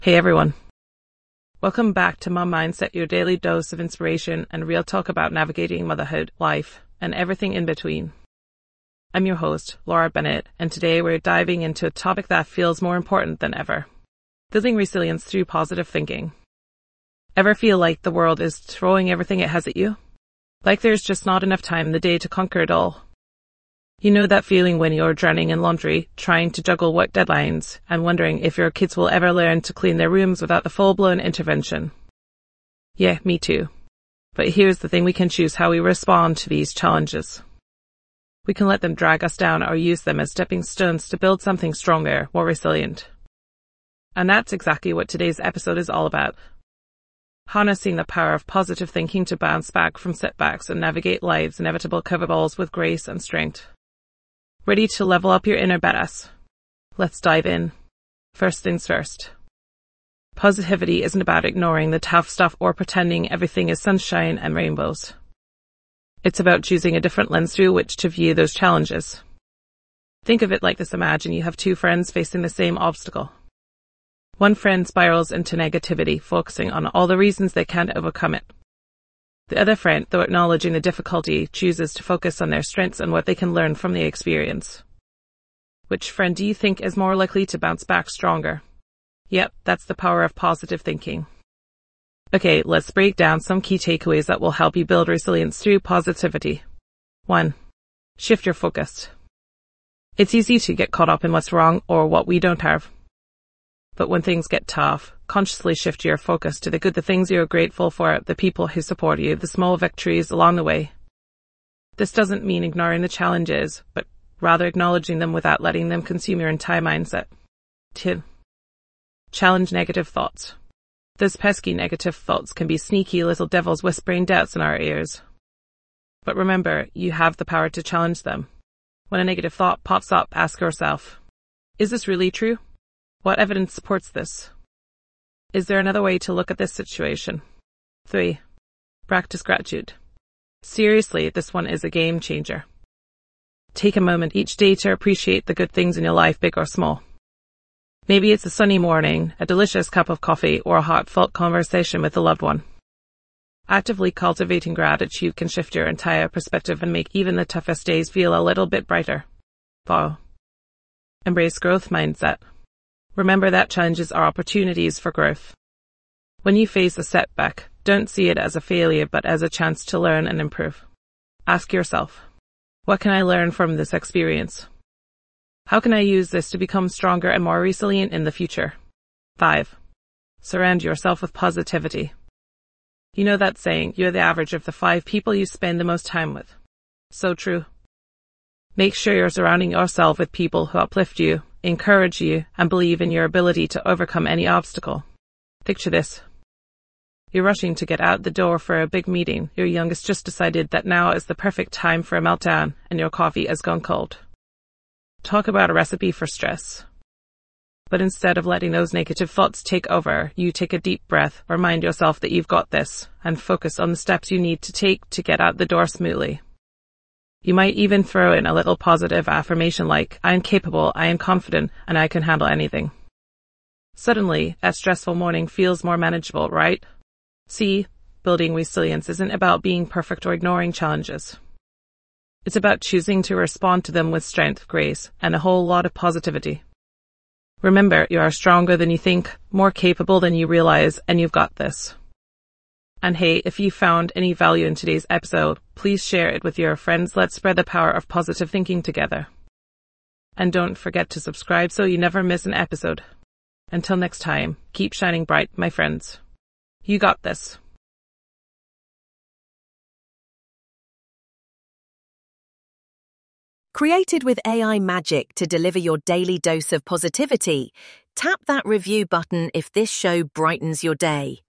Hey everyone. Welcome back to Mom Mindset, your daily dose of inspiration and real talk about navigating motherhood, life, and everything in between. I'm your host, Laura Bennett, and today we're diving into a topic that feels more important than ever. Building resilience through positive thinking. Ever feel like the world is throwing everything it has at you? Like there's just not enough time in the day to conquer it all? You know that feeling when you're drowning in laundry, trying to juggle work deadlines, and wondering if your kids will ever learn to clean their rooms without the full-blown intervention? Yeah, me too. But here's the thing, we can choose how we respond to these challenges. We can let them drag us down or use them as stepping stones to build something stronger, more resilient. And that's exactly what today's episode is all about. Harnessing the power of positive thinking to bounce back from setbacks and navigate life's inevitable curveballs with grace and strength. Ready to level up your inner badass? Let's dive in. First things first. Positivity isn't about ignoring the tough stuff or pretending everything is sunshine and rainbows. It's about choosing a different lens through which to view those challenges. Think of it like this. Imagine you have two friends facing the same obstacle. One friend spirals into negativity, focusing on all the reasons they can't overcome it. The other friend, though acknowledging the difficulty, chooses to focus on their strengths and what they can learn from the experience. Which friend do you think is more likely to bounce back stronger? Yep, that's the power of positive thinking. Okay, let's break down some key takeaways that will help you build resilience through positivity. 1. Shift your focus. It's easy to get caught up in what's wrong or what we don't have. But when things get tough, consciously shift your focus to the good, the things you're grateful for, the people who support you, the small victories along the way. This doesn't mean ignoring the challenges, but rather acknowledging them without letting them consume your entire mindset. 2. Challenge negative thoughts. Those pesky negative thoughts can be sneaky little devils whispering doubts in our ears. But remember, you have the power to challenge them. When a negative thought pops up, ask yourself, is this really true? What evidence supports this? Is there another way to look at this situation? 3. Practice gratitude. Seriously, this one is a game changer. Take a moment each day to appreciate the good things in your life, big or small. Maybe it's a sunny morning, a delicious cup of coffee, or a heartfelt conversation with a loved one. Actively cultivating gratitude can shift your entire perspective and make even the toughest days feel a little bit brighter. 4. Embrace growth mindset. Remember that challenges are opportunities for growth. When you face a setback, don't see it as a failure but as a chance to learn and improve. Ask yourself, what can I learn from this experience? How can I use this to become stronger and more resilient in the future? 5. Surround yourself with positivity. You know that saying, you're the average of the 5 people you spend the most time with. So true. Make sure you're surrounding yourself with people who uplift you, encourage you, and believe in your ability to overcome any obstacle. Picture this. You're rushing to get out the door for a big meeting. Your youngest just decided that now is the perfect time for a meltdown, and your coffee has gone cold. Talk about a recipe for stress. But instead of letting those negative thoughts take over, you take a deep breath, remind yourself that you've got this, and focus on the steps you need to take to get out the door smoothly. You might even throw in a little positive affirmation like, I am capable, I am confident, and I can handle anything. Suddenly, a stressful morning feels more manageable, right? See, building resilience isn't about being perfect or ignoring challenges. It's about choosing to respond to them with strength, grace, and a whole lot of positivity. Remember, you are stronger than you think, more capable than you realize, and you've got this. And hey, if you found any value in today's episode, please share it with your friends. Let's spread the power of positive thinking together. And don't forget to subscribe so you never miss an episode. Until next time, keep shining bright, my friends. You got this. Created with AI magic to deliver your daily dose of positivity, tap that review button if this show brightens your day.